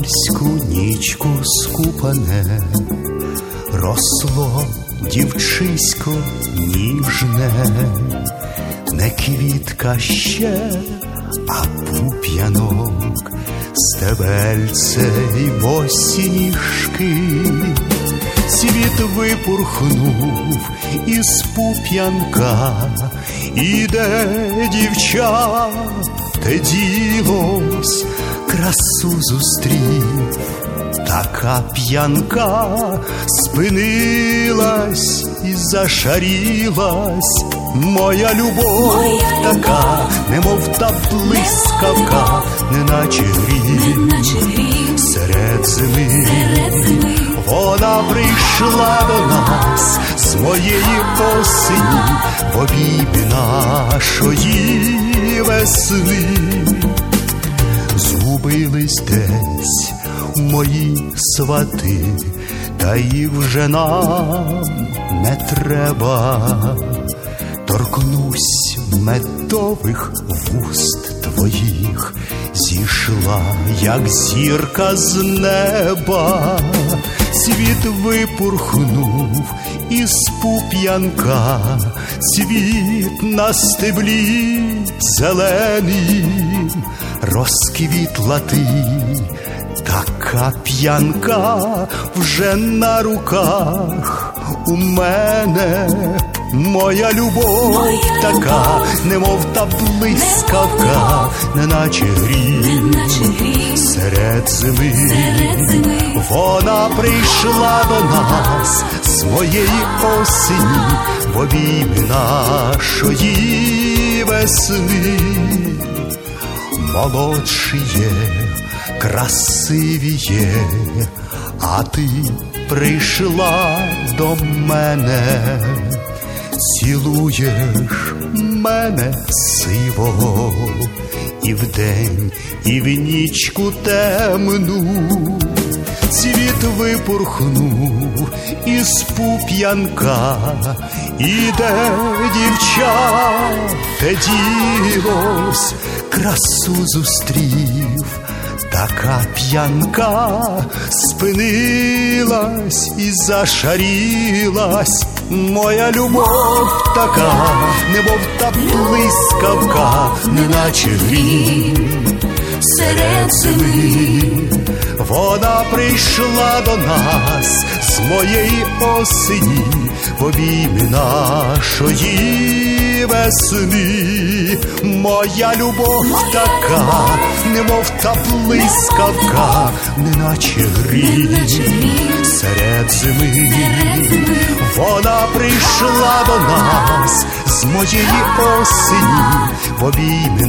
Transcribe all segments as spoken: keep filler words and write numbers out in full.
Июльську нічку скупане, росло дівчисько ніжне, не квітка ще, а пуп'янок, стебельце й босі ніжки. Світ випурхнув із пуп'янка, іде дівча, те ділось, красу зустрів. Така п'янка спинилась і зашарілась. Моя любов моя така, немов та блискавка, неначе грім, грім. Серед зими, серед зими вона прийшла до нас з моєї осені, в обіймі нашої весни. Згубились десь мої свати, та їх вже нам не треба. Торкнусь медових вуст твоїх, зійшла, як зірка з неба. Світ випурхнув із пуп'янка, цвіт на стеблі зелений, розквітла ти. Така п'янка вже на руках у мене. Моя любов моя така, немов та блискавка, неначе грім, грім. Серед зими, серед зими вона прийшла до нас з моєї осені, в обіймі нашої весни. Молодшіє, красивіє, а ти прийшла до мене. Цілуєш мене сивого і вдень, і в нічку темну. Цвіт випурхнув із пуп'янка, іде дівча, те ділось, красу зустрів. Така п'янка спинилась і зашарілась. Моя любов така, немов та блискавка, неначе грім. Серед зими вона прийшла до нас з моєї осені, в обіймі нашої весни. Моя любов така, немов та блискавка, неначе грім. Серед зими вона прийшла до нас з моєї осені, в обіймі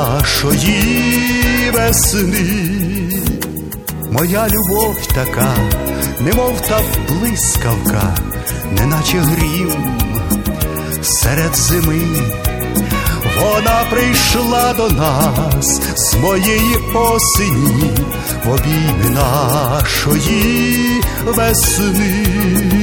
нашої весни. Моя любов така, немов та блискавка, неначе грім. Серед зими вона прийшла до нас з моєї осені, в обіймі нашої весни.